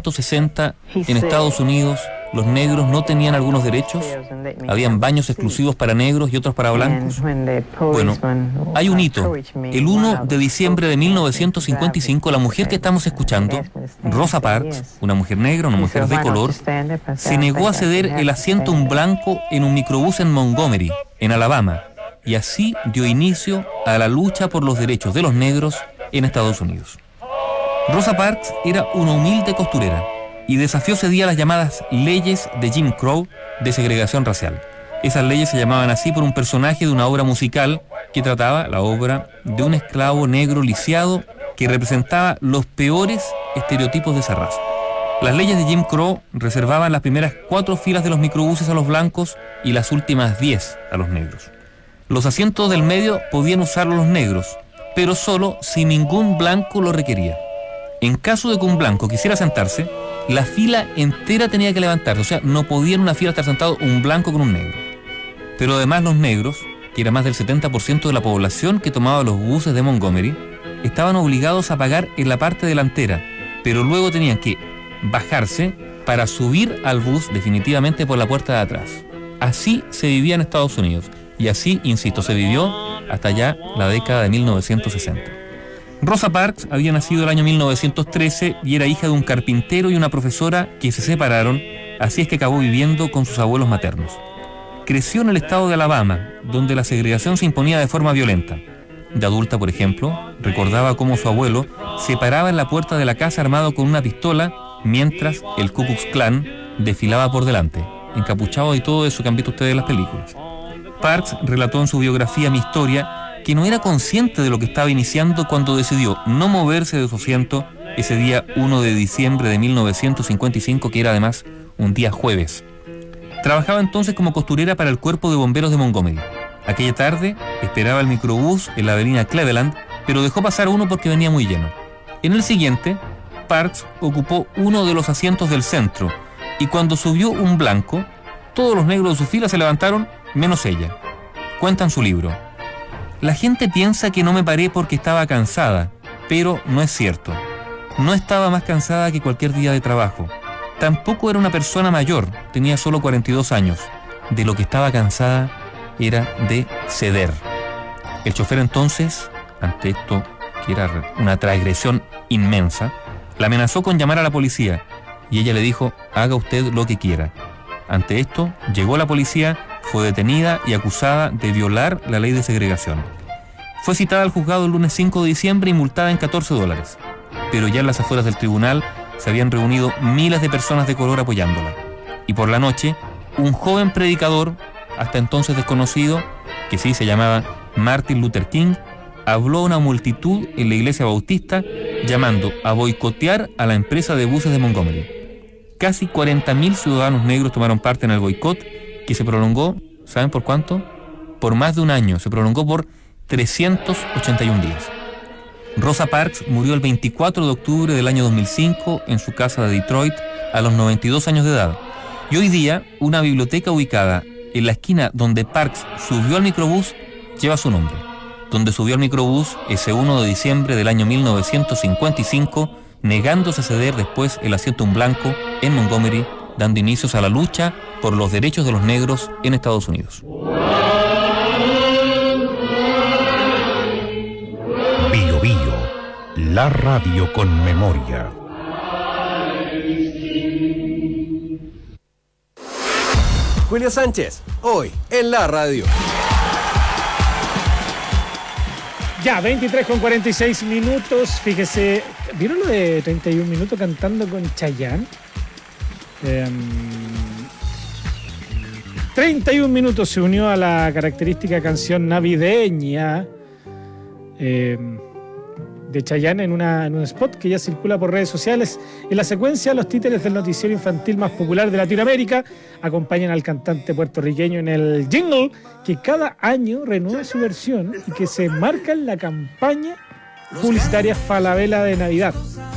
1960 en Estados Unidos los negros no tenían algunos derechos? Habían baños exclusivos para negros y otros para blancos. Bueno, hay un hito. El 1 de diciembre de 1955, la mujer que estamos escuchando, Rosa Parks, una mujer negra, una mujer de color, se negó a ceder el asiento a un blanco en un microbús en Montgomery, en Alabama, y así dio inicio a la lucha por los derechos de los negros en Estados Unidos. Rosa Parks era una humilde costurera y desafió ese día las llamadas leyes de Jim Crow de segregación racial. Esas leyes se llamaban así por un personaje de una obra musical que trataba la obra de un esclavo negro lisiado que representaba los peores estereotipos de esa raza. Las leyes de Jim Crow reservaban las primeras 4 filas de los microbuses a los blancos y las últimas 10 a los negros. Los asientos del medio podían usarlos los negros, pero solo si ningún blanco lo requería. En caso de que un blanco quisiera sentarse, la fila entera tenía que levantarse, o sea, no podía en una fila estar sentado un blanco con un negro. Pero además los negros, que era más del 70% de la población que tomaba los buses de Montgomery, estaban obligados a pagar en la parte delantera, pero luego tenían que bajarse para subir al bus definitivamente por la puerta de atrás. Así se vivía en Estados Unidos, y así, insisto, se vivió hasta ya la década de 1960. Rosa Parks había nacido el año 1913 y era hija de un carpintero y una profesora que se separaron, así es que acabó viviendo con sus abuelos maternos. Creció en el estado de Alabama, donde la segregación se imponía de forma violenta. De adulta, por ejemplo, recordaba cómo su abuelo se paraba en la puerta de la casa armado con una pistola, mientras el Ku Klux Klan desfilaba por delante, encapuchado y todo eso que han visto ustedes en las películas. Parks relató en su biografía Mi Historia que no era consciente de lo que estaba iniciando cuando decidió no moverse de su asiento ese día 1 de diciembre de 1955, que era además un día jueves. Trabajaba entonces como costurera para el Cuerpo de Bomberos de Montgomery. Aquella tarde esperaba el microbús en la avenida Cleveland, pero dejó pasar uno porque venía muy lleno. En el siguiente, Parks ocupó uno de los asientos del centro, y cuando subió un blanco, todos los negros de su fila se levantaron, menos ella. Cuenta en su libro: la gente piensa que no me paré porque estaba cansada, pero no es cierto. No estaba más cansada que cualquier día de trabajo. Tampoco era una persona mayor, tenía solo 42 años. De lo que estaba cansada era de ceder. El chofer entonces, ante esto, que era una transgresión inmensa, la amenazó con llamar a la policía, y ella le dijo: haga usted lo que quiera. Ante esto, llegó la policía, fue detenida y acusada de violar la ley de segregación. Fue citada al juzgado el lunes 5 de diciembre y multada en $14. Pero ya en las afueras del tribunal se habían reunido miles de personas de color apoyándola. Y por la noche, un joven predicador, hasta entonces desconocido, que sí se llamaba Martin Luther King, habló a una multitud en la iglesia bautista llamando a boicotear a la empresa de buses de Montgomery. Casi 40.000 ciudadanos negros tomaron parte en el boicot, que se prolongó, ¿saben por cuánto? Por más de un año, se prolongó por 381 días. Rosa Parks murió el 24 de octubre del año 2005 en su casa de Detroit a los 92 años de edad. Y hoy día, una biblioteca ubicada en la esquina donde Parks subió al microbús lleva su nombre. Donde subió al microbús ese 1 de diciembre del año 1955, negándose a ceder después el asiento a un blanco en Montgomery, dando inicios a la lucha por los derechos de los negros en Estados Unidos. Bio Bio, la radio con memoria. Julio Sánchez, hoy en la radio. Ya, 23:46 minutos. Fíjese, ¿vieron lo de 31 minutos cantando con Chayanne? 31 minutos se unió a la característica canción navideña de Chayanne en un spot que ya circula por redes sociales. En la secuencia, los títeres del noticiero infantil más popular de Latinoamérica acompañan al cantante puertorriqueño en el jingle que cada año renueva su versión y que se marca en la campaña publicitaria Falabella de Navidad.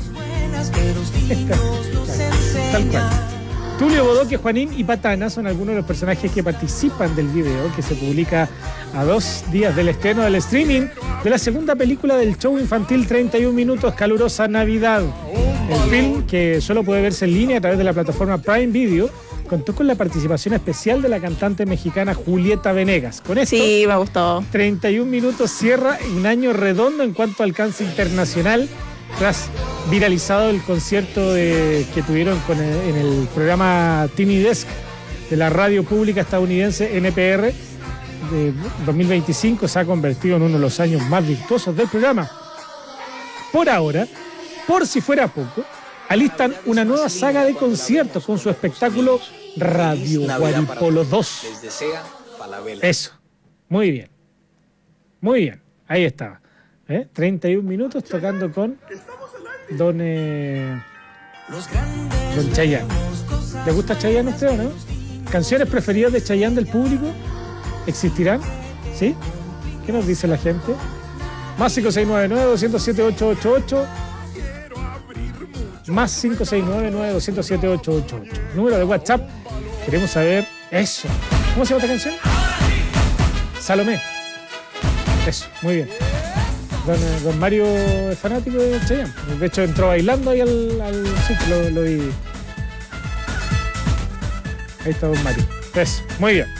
Tal cual. Tulio Bodoque, Juanín y Patana son algunos de los personajes que participan del video que se publica a 2 días del estreno del streaming de la segunda película del show infantil 31 minutos Calurosa Navidad. El film, que solo puede verse en línea a través de la plataforma Prime Video, contó con la participación especial de la cantante mexicana Julieta Venegas. Con esto, sí, me gustó. 31 minutos cierra un año redondo en cuanto a alcance internacional, tras viralizado el concierto que tuvieron en el programa Tiny Desk de la radio pública estadounidense NPR de 2025. Se ha convertido en uno de los años más virtuosos del programa. Por ahora, por si fuera poco, alistan una nueva saga de conciertos con su espectáculo Radio Guaripolo 2. Eso, muy bien, ahí estaba. 31 minutos tocando con Don Chayanne. ¿Le gusta Chayanne a usted o no? ¿Canciones preferidas de Chayanne del público? ¿Existirán? ¿Sí? ¿Qué nos dice la gente? Más 569-9207-888. Más 569-9207-888. Número de WhatsApp. Queremos saber eso. ¿Cómo se llama esta canción? Salomé. Eso, muy bien. Don Mario es fanático de Chayanne. De hecho, entró bailando ahí al sitio, lo vi. Ahí está Don Mario. Eso, muy bien.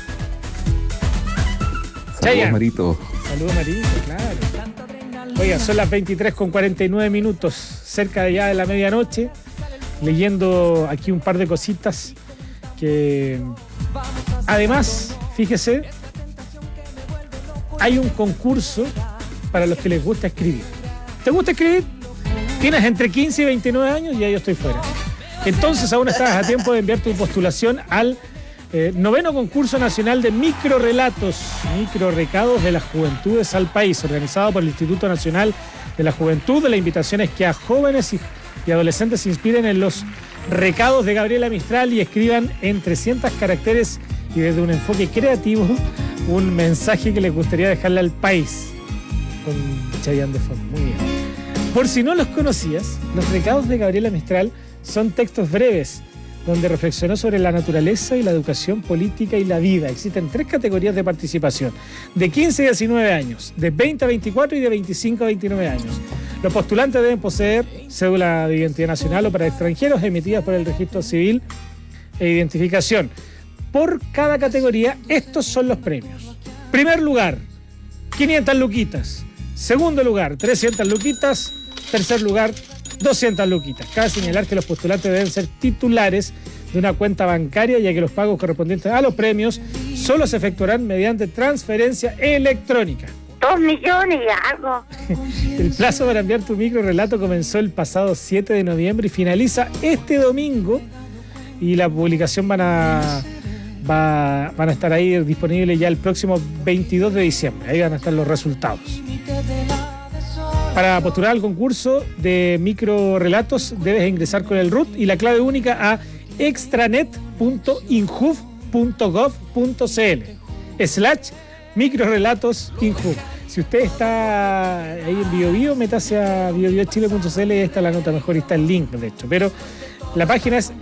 Saludos, Marito. Saludos, Marito, claro. Oiga, son las 23:49 minutos, cerca ya de la medianoche. Leyendo aquí un par de cositas que... Además, fíjese, hay un concurso para los que les gusta escribir. ¿Te gusta escribir? Tienes entre 15 y 29 años y ya yo estoy fuera. Entonces aún estás a tiempo de enviar tu postulación al 9º concurso nacional de microrelatos, microrecados de las juventudes al país, organizado por el Instituto Nacional de la Juventud. La invitación es que a jóvenes y adolescentes se inspiren en los recados de Gabriela Mistral y escriban en 300 caracteres y desde un enfoque creativo un mensaje que les gustaría dejarle al país. Con Chayanne de fondo. Muy bien. Por si no los conocías, los recados de Gabriela Mistral son textos breves donde reflexionó sobre la naturaleza y la educación política y la vida. Existen 3 categorías de participación: de 15 a 19 años, de 20 a 24 y de 25 a 29 años. Los postulantes deben poseer cédula de identidad nacional o para extranjeros emitidas por el registro civil e identificación. Por cada categoría, estos son los premios. Primer lugar, 500 luquitas. Segundo lugar, 300 luquitas. Tercer lugar, 200 luquitas. Cabe señalar que los postulantes deben ser titulares de una cuenta bancaria, ya que los pagos correspondientes a los premios solo se efectuarán mediante transferencia electrónica. 2 millones y algo. El plazo para enviar tu microrelato comenzó el pasado 7 de noviembre y finaliza este domingo. Y la publicación van a estar ahí disponibles ya el próximo 22 de diciembre. Ahí van a estar los resultados. Para postular al concurso de microrelatos debes ingresar con el RUT y la clave única a extranet.injuv.gov.cl/microrelatosinjuv. Si usted está ahí en BioBio, métase a biobiochile.cl y ahí está la nota mejor y está el link, de hecho. Pero la página es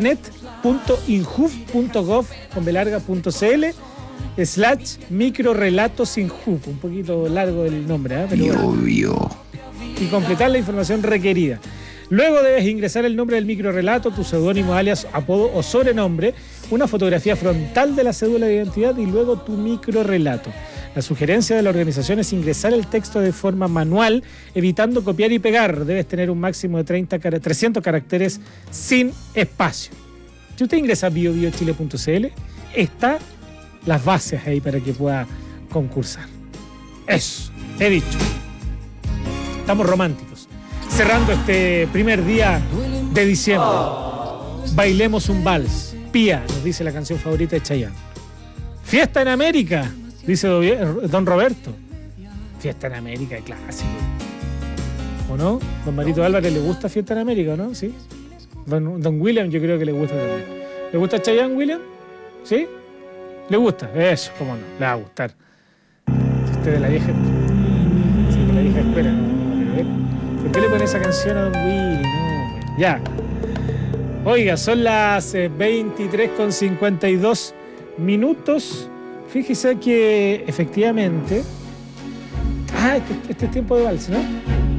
extranet.injuv.gov.cl/microrelatosinjuv. Un poquito largo el nombre, pero Bio. Y completar la información requerida. Luego debes ingresar el nombre del microrelato, tu seudónimo, alias, apodo o sobrenombre, una fotografía frontal de la cédula de identidad y luego tu microrelato. La sugerencia de la organización es ingresar el texto de forma manual, evitando copiar y pegar. Debes tener un máximo de 300 caracteres sin espacio. Si usted ingresa a biobiochile.cl, está las bases ahí para que pueda concursar. Eso, he dicho. Estamos románticos. Cerrando este primer día de diciembre. Bailemos un vals. Pía, nos dice la canción favorita de Chayanne. Fiesta en América, dice don Roberto. Fiesta en América, clásico. ¿o no? Don Marito Álvarez le gusta Fiesta en América, ¿no? Sí. Don William yo creo que le gusta también. ¿Le gusta Chayanne, William? ¿Sí? ¿Le gusta? Eso, cómo no, le va a gustar. Si usted de la vieja... Sí, de la vieja espera. ¿Por qué le pone esa canción a Don Willy? No, ya. Oiga, son las 23:52 minutos. Fíjese que efectivamente... este es tiempo de vals, ¿no?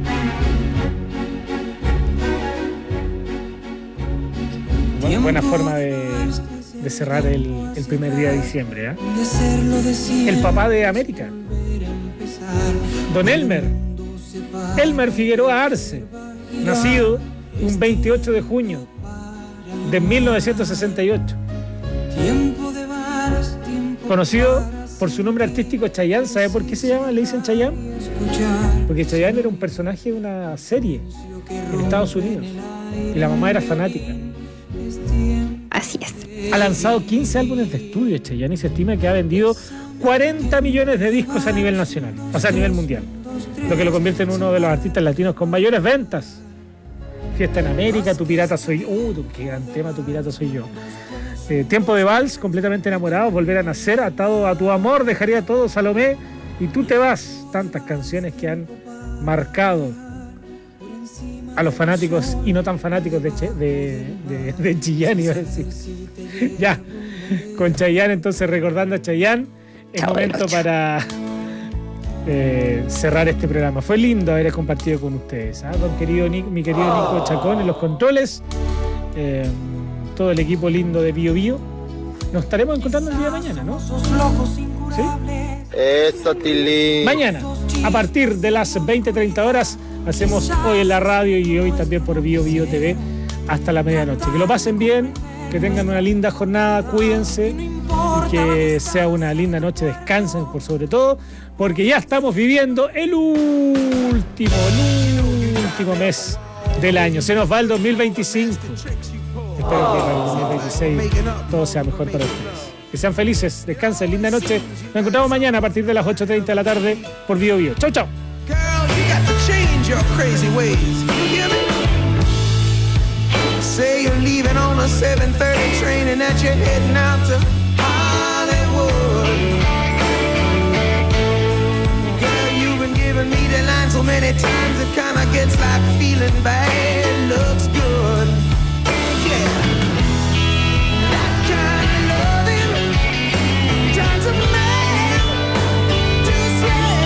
Buena forma de cerrar el primer día de diciembre, ¿eh? El papá de América, Don Elmer Figueroa Arce, nacido un 28 de junio de 1968, conocido por su nombre artístico Chayanne. ¿Sabe por qué le dicen Chayanne? Porque Chayanne era un personaje de una serie en Estados Unidos y la mamá era fanática. Así es. Ha lanzado 15 álbumes de estudio Chayanne y se estima que ha vendido 40 millones de discos a nivel nacional, o sea, a nivel mundial, lo que lo convierte en uno de los artistas latinos con mayores ventas. Fiesta en América, Tu Pirata Soy Yo, qué gran tema, Tu Pirata Soy Yo. Tiempo de Vals, Completamente Enamorado, Volver a Nacer, Atado a tu Amor, Dejaría Todo, Salomé y Tú Te Vas. Tantas canciones que han marcado a los fanáticos y no tan fanáticos de Chayanne, iba a decir. Ya, con Chayanne, entonces recordando a Chayanne, es momento para cerrar este programa. Fue lindo haber compartido con ustedes, ¿eh? Mi querido Nico Chacón en los controles, todo el equipo lindo de Bio Bio. Nos estaremos encontrando el día de mañana, ¿no? ¿Sí? Esto, Tilly. Mañana, a partir de las 20:30 horas, hacemos Hoy en la Radio y hoy también por Bio Bio TV hasta la medianoche. Que lo pasen bien, que tengan una linda jornada, cuídense, y que sea una linda noche, descansen por sobre todo, porque ya estamos viviendo el último mes del año. Se nos va el 2025. Espero que para el 2026 todo sea mejor para ustedes. Que sean felices, descansen, linda noche. Nos encontramos mañana a partir de las 8:30 de la tarde por Bio Bio. Chau, chau. Your crazy ways, you hear me? Say you're leaving on a 7:30 train and that you're heading out to Hollywood. Girl, you've been giving me the line so many times it kinda gets like feeling bad looks good. Yeah, that kind of loving turns a man to slave.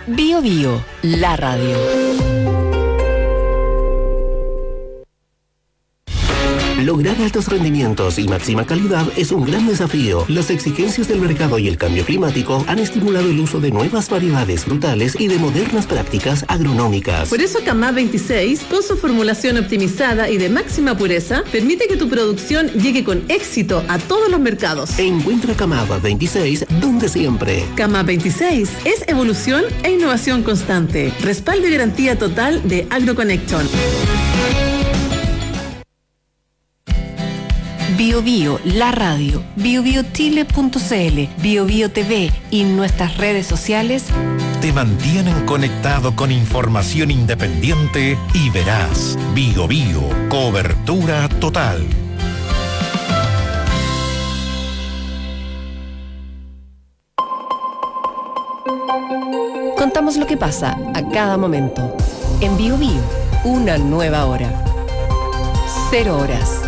Bio Bio, la radio. Lograr altos rendimientos y máxima calidad es un gran desafío. Las exigencias del mercado y el cambio climático han estimulado el uso de nuevas variedades frutales y de modernas prácticas agronómicas. Por eso Camá 26, con su formulación optimizada y de máxima pureza, permite que tu producción llegue con éxito a todos los mercados. Encuentra Camá 26 donde siempre. Camá 26 es evolución e innovación constante. Respaldo y garantía total de AgroConnection. Bio Bio, la radio, biobiotile.cl, Bio Bio TV y nuestras redes sociales te mantienen conectado con información independiente y veraz. Bio Bio, cobertura total. Contamos lo que pasa a cada momento. En Bio Bio, una nueva hora. 0 horas.